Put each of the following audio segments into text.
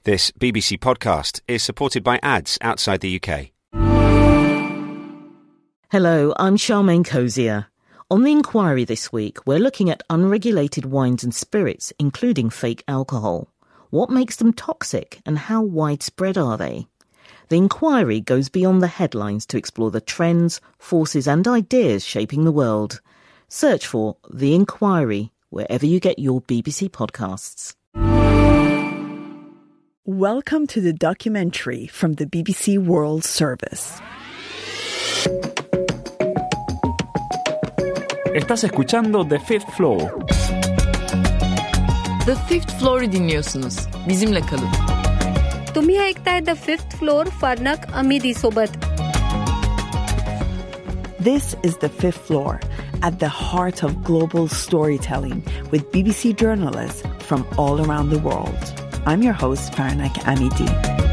This BBC podcast is supported by ads outside the UK. Hello, I'm Charmaine Cozier. On The Inquiry this week, we're looking at unregulated wines and spirits, including fake alcohol. What makes them toxic and how widespread are they? The Inquiry goes beyond the headlines to explore the trends, forces and ideas shaping the world. Search for The Inquiry wherever you get your BBC podcasts. Welcome to the documentary from the BBC World Service. Estás escuchando The Fifth Floor. The Fifth Floor'u dinliyorsunuz. Bizimle kalın. तुम्ही ऐकताय The Fifth Floor फारनक अमिदी सोबत. This is The Fifth Floor, at the heart of global storytelling with BBC journalists from all around the world. I'm your host, Farnak Amidi.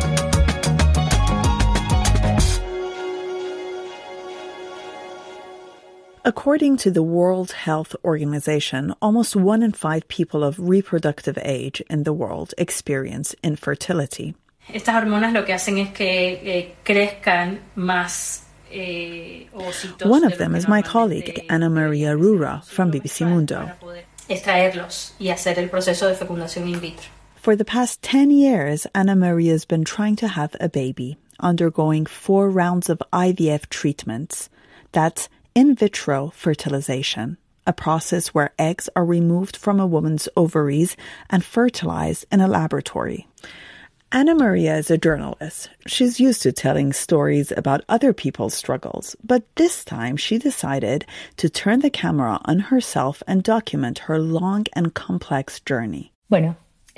According to the World Health Organization, almost 1 in 5 people of reproductive age in the world experience infertility. Estas hormonas lo que hacen es que crezcan más ovocitos. One of them is my colleague, Ana Maria Rura from BBC Mundo. Extraerlos y hacer el proceso de fecundación in vitro. For the past 10 years, Ana Maria's been trying to have a baby, undergoing 4 rounds of IVF treatments. That's in vitro fertilization, a process where eggs are removed from a woman's ovaries and fertilized in a laboratory. Ana Maria is a journalist. She's used to telling stories about other people's struggles, but this time she decided to turn the camera on herself and document her long and complex journey. Bueno,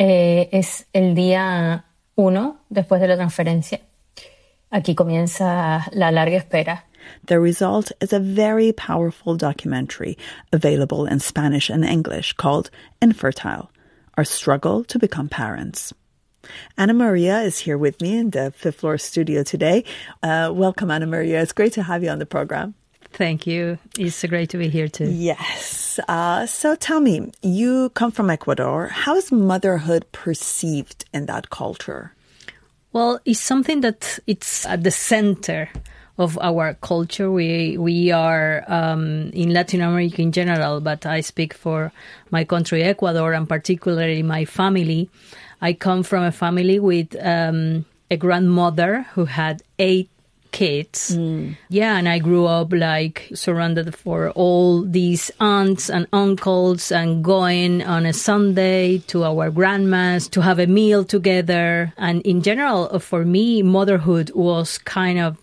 es el día 1 después de la transferencia. Aquí comienza la larga espera. The result is a very powerful documentary available in Spanish and English called Infertile, Our Struggle to Become Parents. Ana Maria is here with me in the Fifth Floor studio today. Welcome, Ana Maria. It's great to have you on the program. Thank you. It's great to be here too. Yes. So tell me, you come from Ecuador. How is motherhood perceived in that culture? Well, it's something that it's at the center of our culture. We are in Latin America in general, but I speak for my country, Ecuador, and particularly my family. I come from a family with a grandmother who had 8 kids. Yeah, and I grew up like surrounded for all these aunts and uncles and going on a Sunday to our grandmas to have a meal together. And in general, for me, motherhood was kind of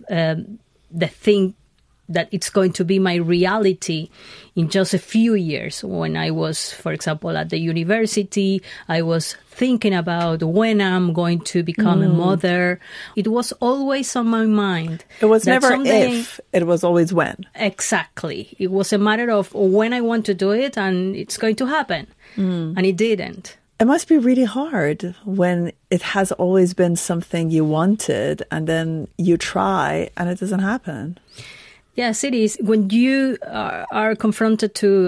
the thing that it's going to be my reality in just a few years. When I was, for example, at the university, I was thinking about when I'm going to become a mother. It was always on my mind. It was never if, it was always when. Exactly. It was a matter of when I want to do it and it's going to happen. And it didn't. It must be really hard when it has always been something you wanted and then you try and it doesn't happen. Yes, it is. When you are confronted to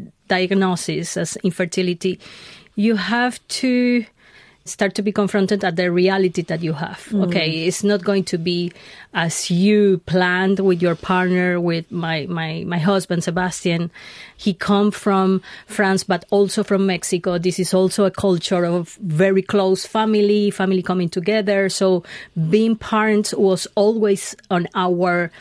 diagnosis as infertility, you have to start to be confronted at the reality that you have. Okay, it's not going to be as you planned with your partner, with my husband, Sebastian. He come from France, but also from Mexico. This is also a culture of very close family coming together. So being parents was always on our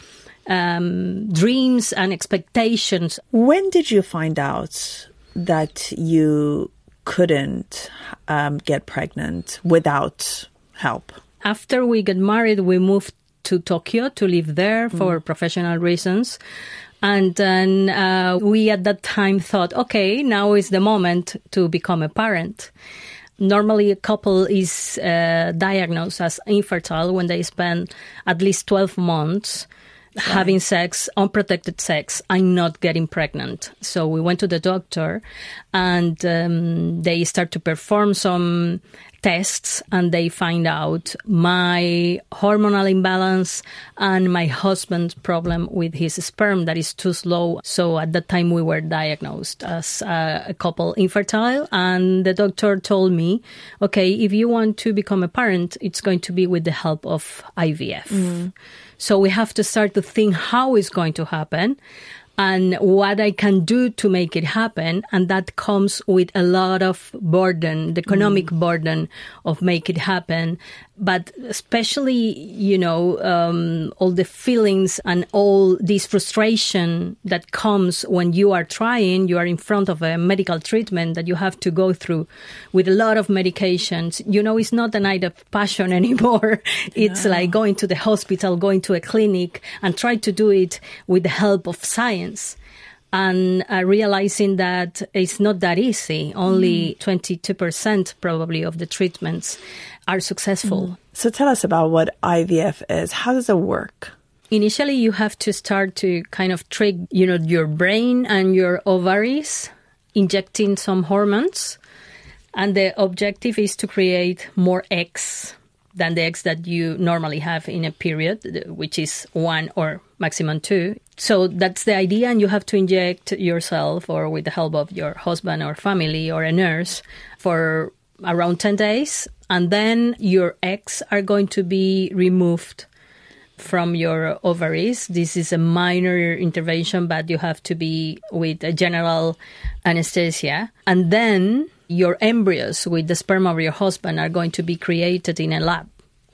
dreams and expectations. When did you find out that you couldn't get pregnant without help? After we got married, we moved to Tokyo to live there for professional reasons. And then we at that time thought, okay, now is the moment to become a parent. Normally, a couple is diagnosed as infertile when they spend at least 12 months having sex, unprotected sex, and not getting pregnant. So we went to the doctor and they start to perform some tests, and they find out my hormonal imbalance and my husband's problem with his sperm that is too slow. So at that time we were diagnosed as a couple infertile, and the doctor told me, okay, if you want to become a parent, it's going to be with the help of IVF. So we have to start to think how it's going to happen and what I can do to make it happen. And that comes with a lot of burden, the economic burden of make it happen. But especially, all the feelings and all this frustration that comes when you are you are in front of a medical treatment that you have to go through with a lot of medications. It's not a night of passion anymore. It's like going to the hospital, going to a clinic and try to do it with the help of science. And realizing that it's not that easy. Only 22% probably of the treatments are successful. So tell us about what IVF is. How does it work? Initially, you have to start to kind of trick, your brain and your ovaries, injecting some hormones. And the objective is to create more eggs than the eggs that you normally have in a period, which is 1 or maximum 2. So that's the idea, and you have to inject yourself or with the help of your husband or family or a nurse for around 10 days. And then your eggs are going to be removed from your ovaries. This is a minor intervention, but you have to be with a general anesthesia. And then your embryos with the sperm of your husband are going to be created in a lab.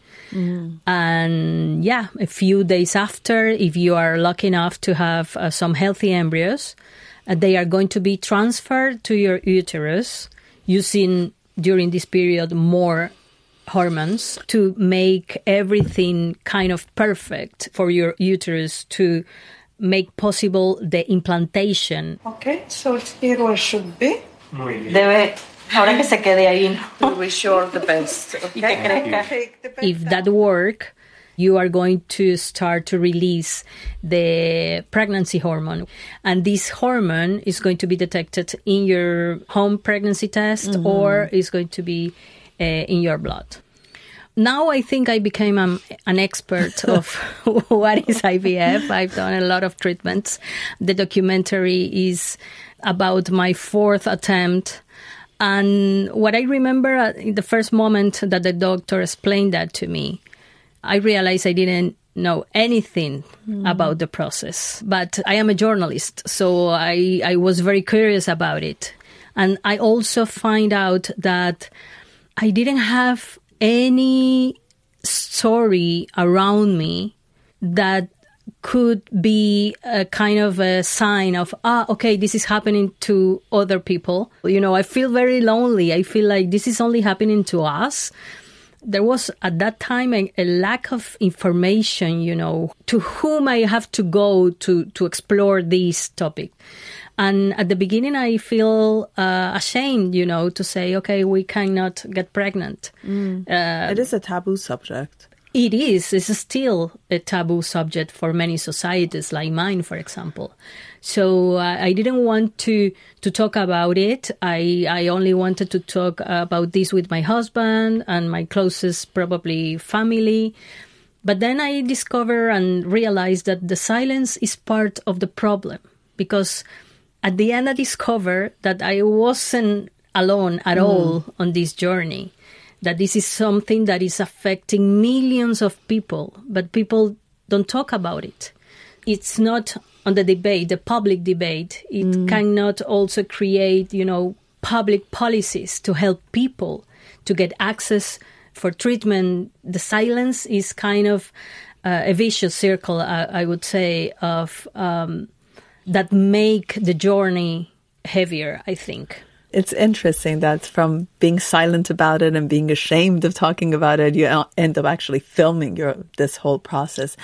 And a few days after, if you are lucky enough to have some healthy embryos, they are going to be transferred to your uterus using during this period more hormones to make everything kind of perfect for your uterus to make possible the implantation. Okay, so here we should be. Ahora que se quede ahí. We wish you all the best. Okay? If that works, you are going to start to release the pregnancy hormone. And this hormone is going to be detected in your home pregnancy test or is going to be in your blood. Now I think I became an expert of what is IVF. I've done a lot of treatments. The documentary is about my 4th attempt. And what I remember in the first moment that the doctor explained that to me, I realized I didn't know anything about the process. But I am a journalist, so I was very curious about it. And I also find out that I didn't have any story around me that could be a kind of a sign of, okay, this is happening to other people. I feel very lonely. I feel like this is only happening to us. There was at that time a lack of information, to whom I have to go to explore this topic. And at the beginning, I feel ashamed, to say, okay, we cannot get pregnant. It is a taboo subject. It is. It's still a taboo subject for many societies, like mine, for example. So I didn't want to talk about it. I only wanted to talk about this with my husband and my closest, probably, family. But then I discovered and realized that the silence is part of the problem. Because at the end, I discovered that I wasn't alone at all on this journey. That this is something that is affecting millions of people, but people don't talk about it. It's not on the debate, the public debate. It cannot also create, public policies to help people to get access for treatment. The silence is kind of a vicious circle, I would say, of that make the journey heavier, I think. It's interesting that from being silent about it and being ashamed of talking about it, you end up actually filming this whole process.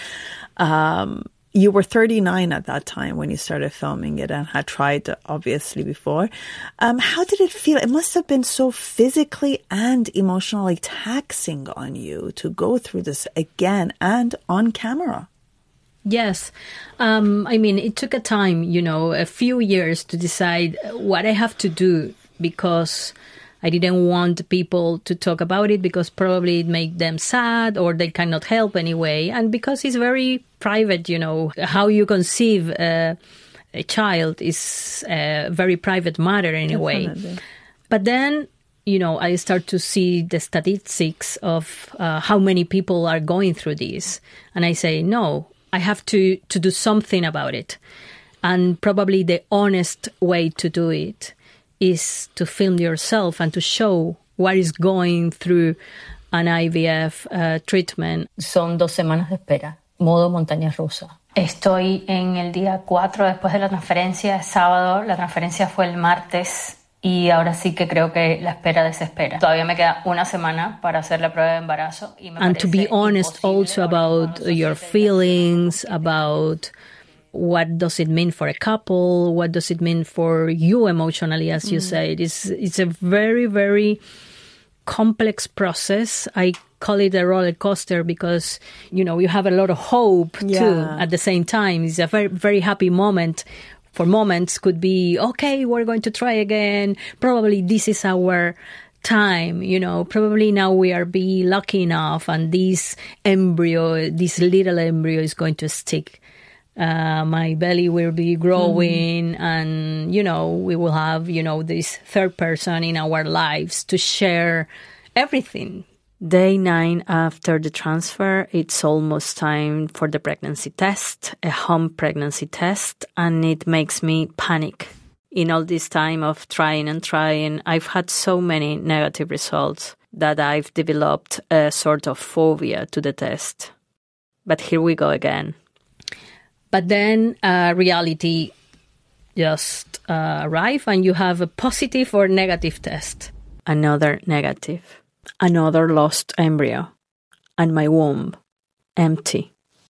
You were 39 at that time when you started filming it and had tried, obviously, before. How did it feel? It must have been so physically and emotionally taxing on you to go through this again and on camera. Yes. It took a time, a few years to decide what I have to do, because I didn't want people to talk about it because probably it made them sad or they cannot help anyway. And because it's very private, how you conceive a child is a very private matter anyway. Definitely. But then, I start to see the statistics of how many people are going through this. And I say, no, I have to do something about it. And probably the honest way to do it is to film yourself and to show what is going through an IVF treatment. Son 2 semanas de espera, modo montaña rusa. Estoy en el día 4 después de la transferencia, es sábado, la transferencia fue el martes y ahora sí que creo que la espera desespera. Todavía me queda 1 semana para hacer la prueba de embarazo. And to be honest also about your feelings, about what does it mean for a couple, what does it mean for you emotionally, as you said. It's a very, very complex process. I call it a roller coaster because, you have a lot of hope too at the same time. It's a very, very happy moment. For moments could be, okay, we're going to try again. Probably this is our time, probably now we are be lucky enough and this little embryo is going to stick. My belly will be growing and, we will have, this third person in our lives to share everything. Day 9 after the transfer, it's almost time for the pregnancy test, a home pregnancy test, and it makes me panic. In all this time of trying and trying, I've had so many negative results that I've developed a sort of phobia to the test. But here we go again. But then reality just arrives and you have a positive or negative test. Another negative. Another lost embryo. And my womb, empty.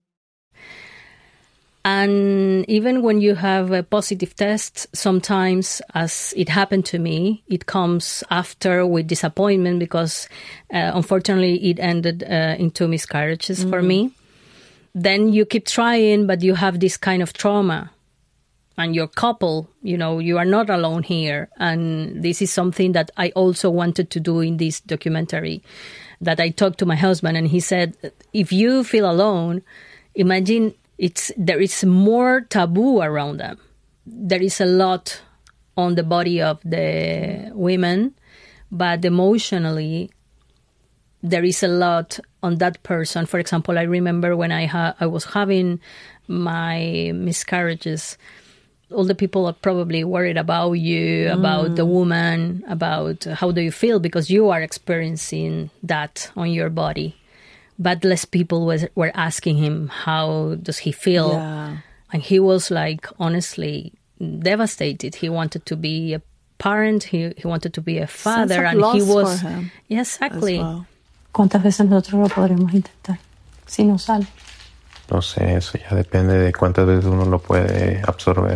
And even when you have a positive test, sometimes, as it happened to me, it comes after with disappointment because unfortunately it ended in 2 miscarriages for me. Then you keep trying, but you have this kind of trauma. And your couple, you are not alone here. And this is something that I also wanted to do in this documentary, that I talked to my husband and he said, if you feel alone, imagine there is more taboo around them. There is a lot on the body of the women, but emotionally, there is a lot on that person. For example, I remember when I was having my miscarriages, all the people are probably worried about you, about the woman, about how do you feel, because you are experiencing that on your body. But less people were asking him, how does he feel? Yeah. And he was honestly devastated. He wanted to be a parent. He wanted to be a father. Sense of and loss he was. for him Exactly. as well. ¿Cuántas veces nosotros lo podremos intentar si no sale? No sé, eso ya depende de cuántas veces uno lo puede absorber.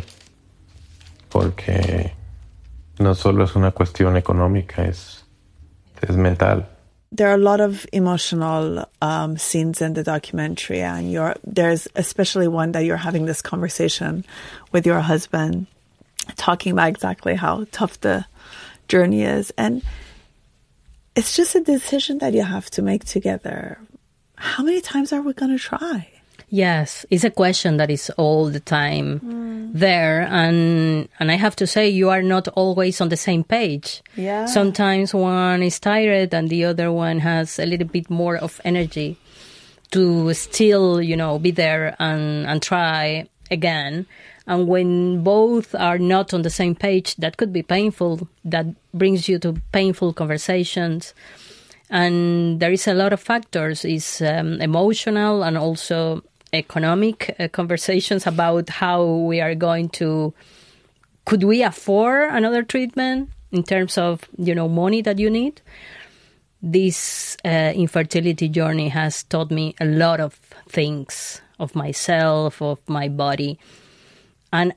Porque no solo es una cuestión económica, es mental. There are a lot of emotional scenes in the documentary, and there's especially one that you're having this conversation with your husband, talking about exactly how tough the journey is. And it's just a decision that you have to make together. How many times are we going to try? Yes, it's a question that is all the time there. And I have to say, you are not always on the same page. Yeah. Sometimes one is tired and the other one has a little bit more of energy to still, be there and try again. And when both are not on the same page, that could be painful. That brings you to painful conversations. And there is a lot of factors. It's emotional and also economic conversations about how we are going to, could we afford another treatment in terms of, money that you need? This infertility journey has taught me a lot of things of myself, of my body, and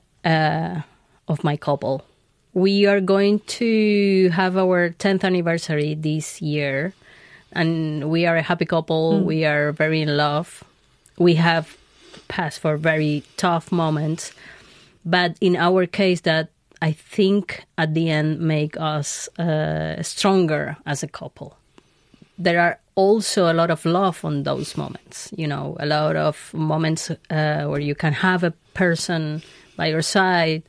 of my couple. We are going to have our 10th anniversary this year, and we are a happy couple. We are very in love. We have passed for very tough moments, but in our case, that I think at the end make us stronger as a couple. There are also a lot of love on those moments, a lot of moments where you can have a person by your side,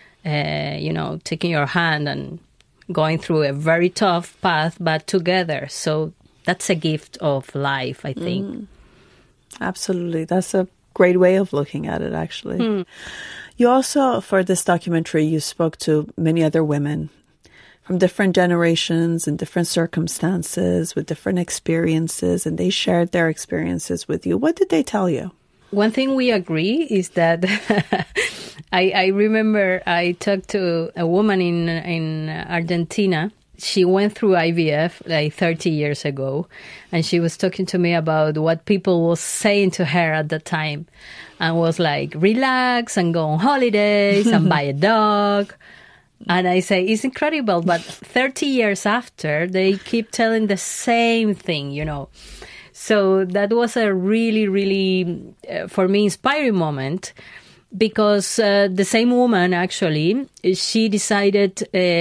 taking your hand and going through a very tough path, but together. So that's a gift of life, I think. Absolutely. That's a great way of looking at it, actually. You also, for this documentary, you spoke to many other women from different generations and different circumstances with different experiences, and they shared their experiences with you. What did they tell you? One thing we agree is that I remember I talked to a woman in Argentina. She went through IVF like 30 years ago, and she was talking to me about what people was saying to her at the time, and was like, relax and go on holidays and buy a dog. And I say, it's incredible, but 30 years after, they keep telling the same thing, So that was a really, really, for me, inspiring moment, because the same woman, actually, she decided,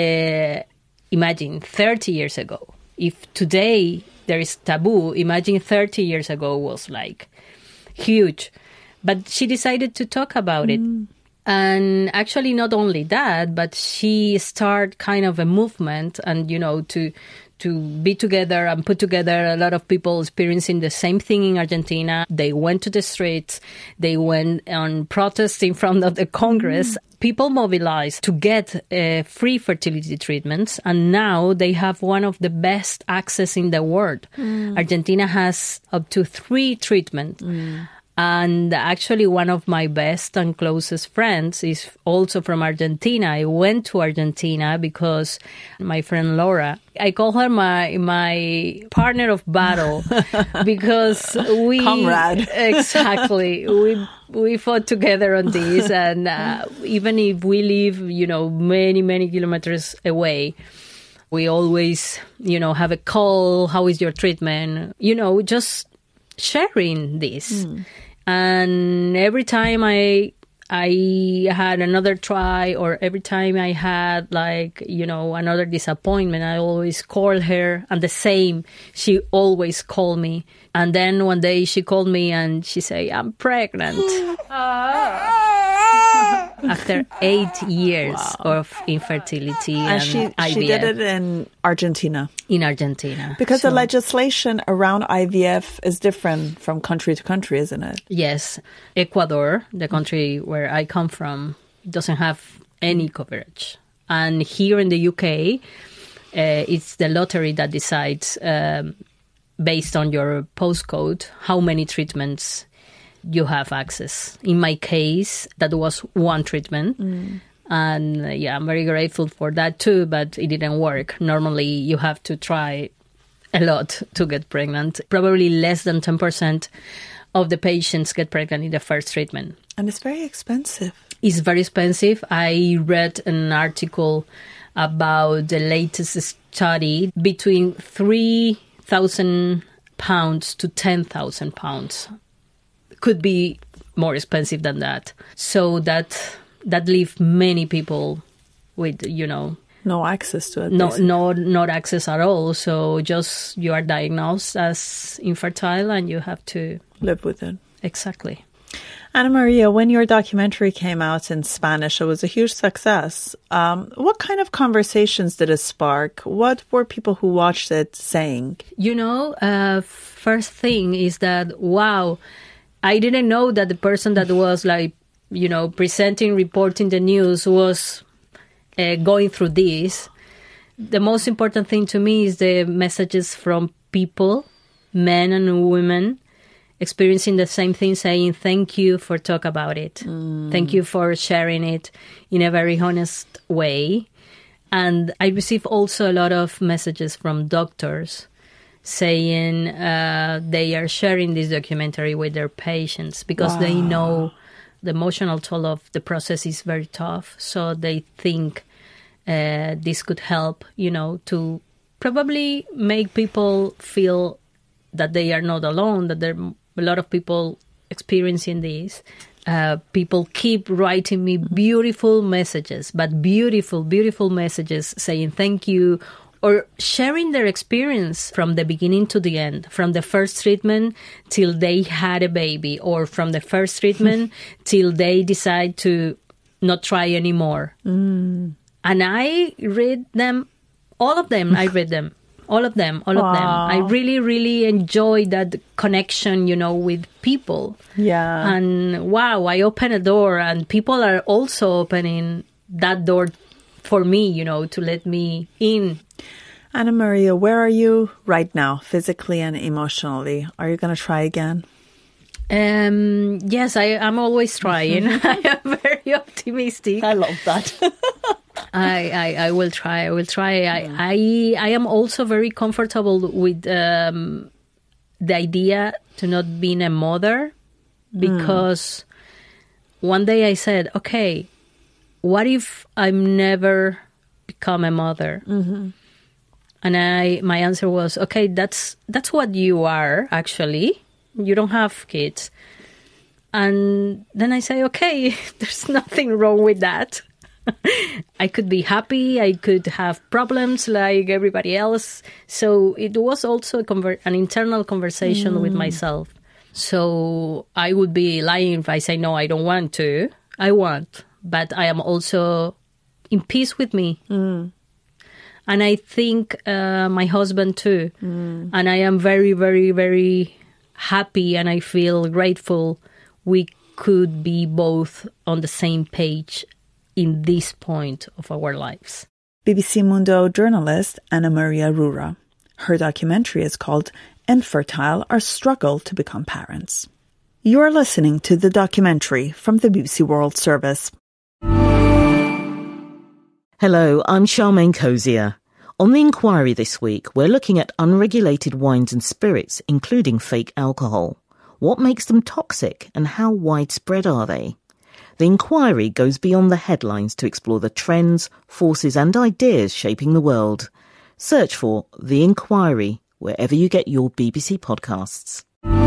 imagine 30 years ago, if today there is taboo, imagine 30 years ago was like huge. But she decided to talk about it. And actually, not only that, but she started kind of a movement and, to be together and put together a lot of people experiencing the same thing in Argentina. They went to the streets. They went on protests in front of the Congress. People mobilized to get free fertility treatments. And now they have one of the best access in the world. Argentina has up to 3 treatments. And actually, one of my best and closest friends is also from Argentina. I went to Argentina because my friend Laura, I call her my partner of battle because we... Comrade. Exactly. We fought together on this. And even if we live, many, many kilometers away, we always, have a call. How is your treatment? Just sharing this. And every time I had another try, or every time I had another disappointment, I always call her, and the same, she always called me. And then one day she called me and she said, I'm pregnant. After 8 years of infertility and IVF. She did it in Argentina. In Argentina. Because the legislation around IVF is different from country to country, isn't it? Yes. Ecuador, the country where I come from, doesn't have any coverage. And here in the UK, it's the lottery that decides, based on your postcode, how many treatments you have access. In my case, that was 1 treatment. And I'm very grateful for that too, but it didn't work. Normally, you have to try a lot to get pregnant. Probably less than 10% of the patients get pregnant in the first treatment. And it's very expensive. It's very expensive. I read an article about the latest study between £3,000 to £10,000. Could be more expensive than that. So that leaves many people with, no access to it. Not access at all. So just you are diagnosed as infertile and you have to live with it. Exactly. Ana Maria, when your documentary came out in Spanish, it was a huge success. What kind of conversations did it spark? What were people who watched it saying? First thing is that, wow, I didn't know that the person that was presenting, reporting the news was going through this. The most important thing to me is the messages from people, men and women, experiencing the same thing, saying, thank you for talking about it. Thank you for sharing it in a very honest way. And I receive also a lot of messages from doctors saying they are sharing this documentary with their patients because they know the emotional toll of the process is very tough. So they think this could help, to probably make people feel that they are not alone, that there are a lot of people experiencing this. People keep writing me beautiful messages, but beautiful, beautiful messages saying thank you, or sharing their experience from the beginning to the end, from the first treatment till they had a baby, or from the first treatment till they decide to not try anymore. And I read them, all of them, I read them. All of them. I really, really enjoy that connection, with people. Yeah. And wow, I open a door and people are also opening that door for me, to let me in. Anna Maria, where are you right now, physically and emotionally? Are you going to try again? Yes, I'm always trying. I am very optimistic. I love that. I will try. I am also very comfortable with the idea to not being a mother, because one day I said, okay, what if I'm never become a mother? And my answer was, okay, that's what you are, actually. You don't have kids. And then I say, okay, there's nothing wrong with that. I could be happy. I could have problems like everybody else. So it was also an internal conversation with myself. So I would be lying if I say, no, I don't want to. I want. But I am also in peace with me. And I think my husband too. And I am very, very, very happy, and I feel grateful we could be both on the same page in this point of our lives. BBC Mundo journalist Anna Maria Rura. Her documentary is called Infertile, Our Struggle to Become Parents. You are listening to the documentary from the BBC World Service. Hello, I'm Charmaine Cozier. On The Inquiry this week, we're looking at unregulated wines and spirits, including fake alcohol. What makes them toxic and how widespread are they? The Inquiry goes beyond the headlines to explore the trends, forces and ideas shaping the world. Search for The Inquiry wherever you get your BBC podcasts.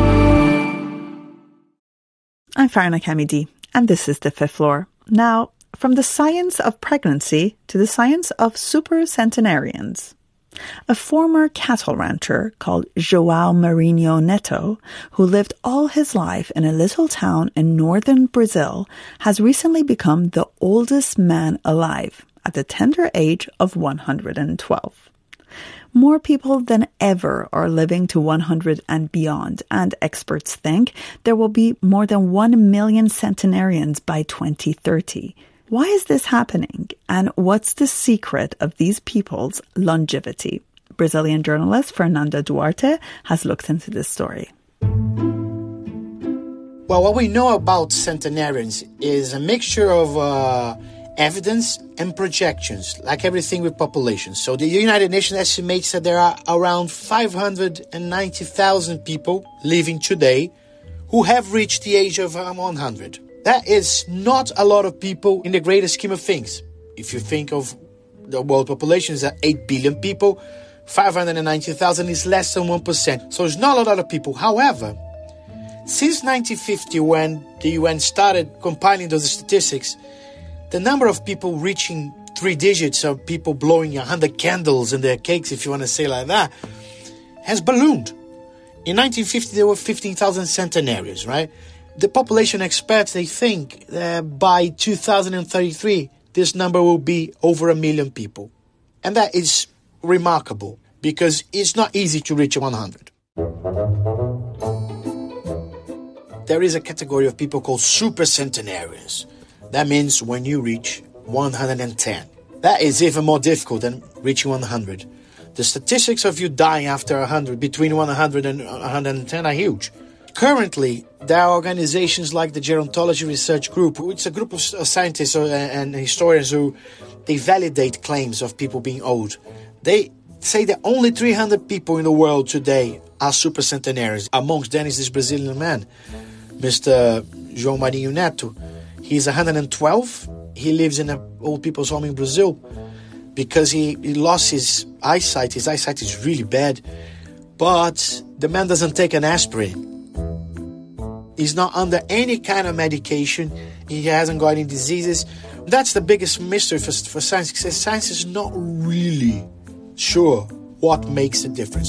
I'm Farna Kamidi, and this is The Fifth Floor. Now, from the science of pregnancy to the science of supercentenarians. A former cattle rancher called João Marinho Neto, who lived all his life in a little town in northern Brazil, has recently become the oldest man alive at the tender age of 112. More people than ever are living to 100 and beyond, and experts think there will be more than 1 million centenarians by 2030. Why is this happening, and what's the secret of these people's longevity? Brazilian journalist Fernanda Duarte has looked into this story. Well, what we know about centenarians is a mixture of evidence and projections, like everything with population. So the United Nations estimates that there are around 590,000 people living today who have reached the age of 100. That is not a lot of people in the greater scheme of things. If you think of the world population is at 8 billion people, 590,000 is less than 1%. So it's not a lot of people. However, since 1950, when the UN started compiling those statistics, the number of people reaching 3 digits of people blowing 100 candles in their cakes, if you want to say like that, has ballooned. In 1950, there were 15,000 centenarians, right? The population experts, they think that by 2033, this number will be over 1 million people. And that is remarkable because it's not easy to reach 100. There is a category of people called supercentenarians. That means when you reach 110. That is even more difficult than reaching 100. The statistics of you dying after 100, between 100 and 110 are huge. Currently, there are organizations like the Gerontology Research Group, which is a group of scientists and historians who they validate claims of people being old. They say that only 300 people in the world today are supercentenarians. Amongst them is this Brazilian man, Mr. João Marinho Neto. He's 112. He lives in an old people's home in Brazil because he lost his eyesight. His eyesight is really bad, but the man doesn't take an aspirin. He's not under any kind of medication. He hasn't got any diseases. That's the biggest mystery for science, because science is not really sure what makes the difference.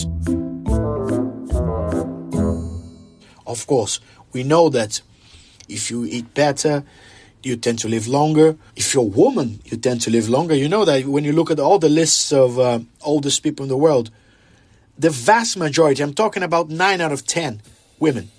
Of course, we know that if you eat better, you tend to live longer. If you're a woman, you tend to live longer. You know that when you look at all the lists of oldest people in the world, the vast majority, I'm talking about 9 out of 10 women.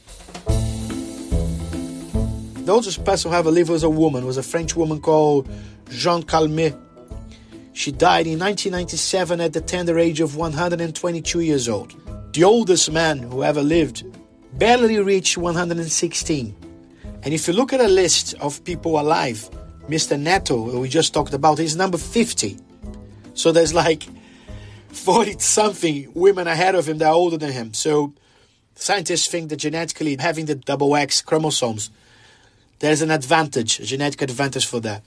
The oldest person who ever lived was a woman, was a French woman called Jeanne Calment. She died in 1997 at the tender age of 122 years old. The oldest man who ever lived barely reached 116. And if you look at a list of people alive, Mr. Neto, who we just talked about, is number 50. So there's like 40-something women ahead of him that are older than him. So scientists think that genetically, having the double X chromosomes, there's an advantage, a genetic advantage for that.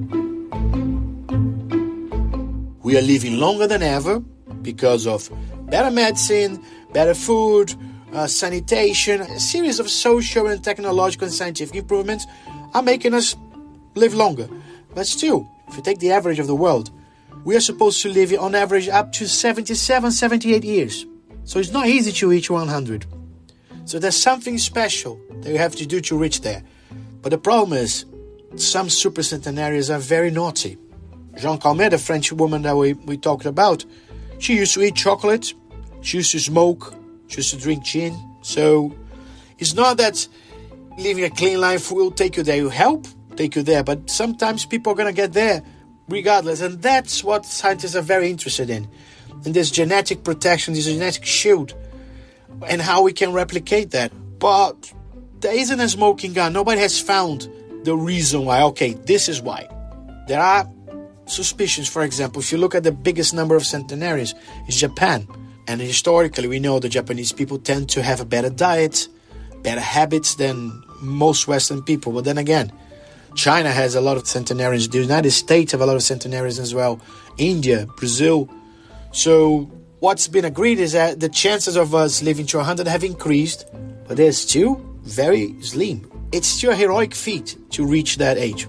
We are living longer than ever because of better medicine, better food, sanitation. A series of social and technological and scientific improvements are making us live longer. But still, if you take the average of the world, we are supposed to live on average up to 77, 78 years. So it's not easy to reach 100. So there's something special that you have to do to reach there. But the problem is, some supercentenarians are very naughty. Jeanne Calment, the French woman that we talked about, she used to eat chocolate, she used to smoke, she used to drink gin. So it's not that living a clean life will take you there. It will help take you there, but sometimes people are going to get there regardless. And that's what scientists are very interested in this genetic protection, this genetic shield, and how we can replicate that. But there isn't a smoking gun. Nobody has found the reason why. Okay, this is why. There are suspicions. For example, if you look at the biggest number of centenarians, it's Japan. And historically, we know the Japanese people tend to have a better diet, better habits than most Western people. But then again, China has a lot of centenarians. The United States have a lot of centenarians as well. India, Brazil. So what's been agreed is that the chances of us living to 100 have increased, but they're still very slim. It's still a heroic feat to reach that age.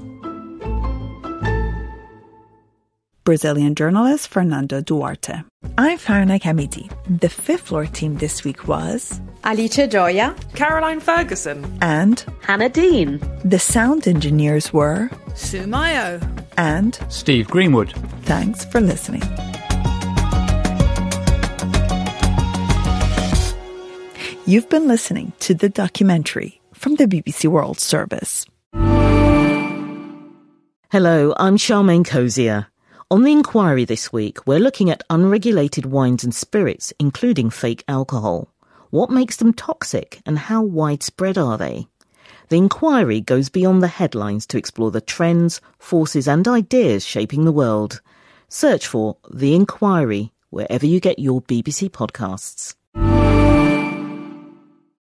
Brazilian journalist Fernanda Duarte. I'm Farna Kamiti. The Fifth Floor team this week was Alice Joya, Caroline Ferguson, and Hannah Dean. The sound engineers were Sue Mayo and Steve Greenwood. Thanks for listening. You've been listening to The Documentary from the BBC World Service. Hello, I'm Charmaine Cozier. On The Inquiry this week, we're looking at unregulated wines and spirits, including fake alcohol. What makes them toxic and how widespread are they? The Inquiry goes beyond the headlines to explore the trends, forces and ideas shaping the world. Search for The Inquiry wherever you get your BBC podcasts.